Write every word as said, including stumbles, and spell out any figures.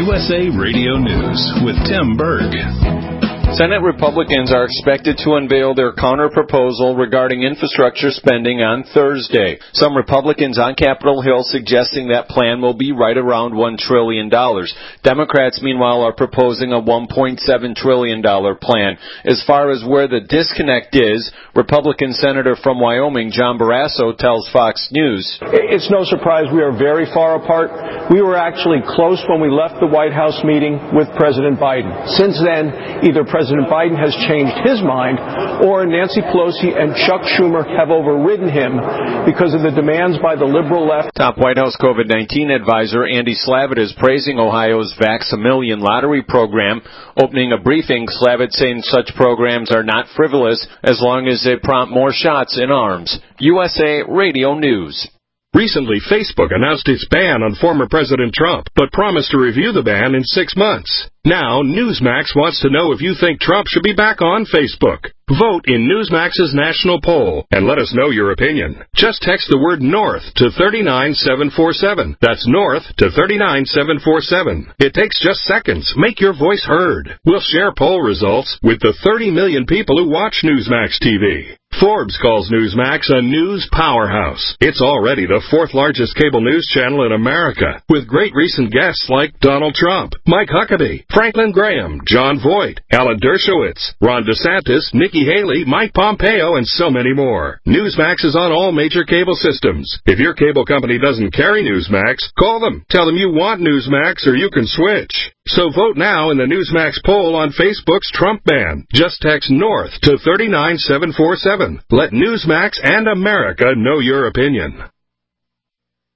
U S A Radio News with Tim Berg. Senate Republicans are expected to unveil their counter-proposal regarding infrastructure spending on Thursday. Some Republicans on Capitol Hill suggesting that plan will be right around one trillion dollars. Democrats, meanwhile, are proposing a one point seven trillion dollars plan. As far as where the disconnect is, Republican Senator from Wyoming, John Barrasso, tells Fox News. It's no surprise we are very far apart. We were actually close when we left the White House meeting with President Biden. Since then, either President Biden has changed his mind, or Nancy Pelosi and Chuck Schumer have overridden him because of the demands by the liberal left. Top White House COVID nineteen advisor Andy Slavitt is praising Ohio's Vax-A-Million lottery program. Opening a briefing, Slavitt saying such programs are not frivolous as long as they prompt more shots in arms. U S A Radio News. Recently, Facebook announced its ban on former President Trump, but promised to review the ban in six months. Now, Newsmax wants to know if you think Trump should be back on Facebook. Vote in Newsmax's national poll and let us know your opinion. Just text the word NORTH to three nine seven four seven. That's NORTH to three nine seven four seven. It takes just seconds. Make your voice heard. We'll share poll results with the thirty million people who watch Newsmax T V. Forbes calls Newsmax a news powerhouse. It's already the fourth largest cable news channel in America, with great recent guests like Donald Trump, Mike Huckabee, Franklin Graham, John Voight, Alan Dershowitz, Ron DeSantis, Nikki Haley, Mike Pompeo, and so many more. Newsmax is on all major cable systems. If your cable company doesn't carry Newsmax, call them. Tell them you want Newsmax or you can switch. So vote now in the Newsmax poll on Facebook's Trump ban. Just text NORTH to three nine seven four seven. Let Newsmax and America know your opinion.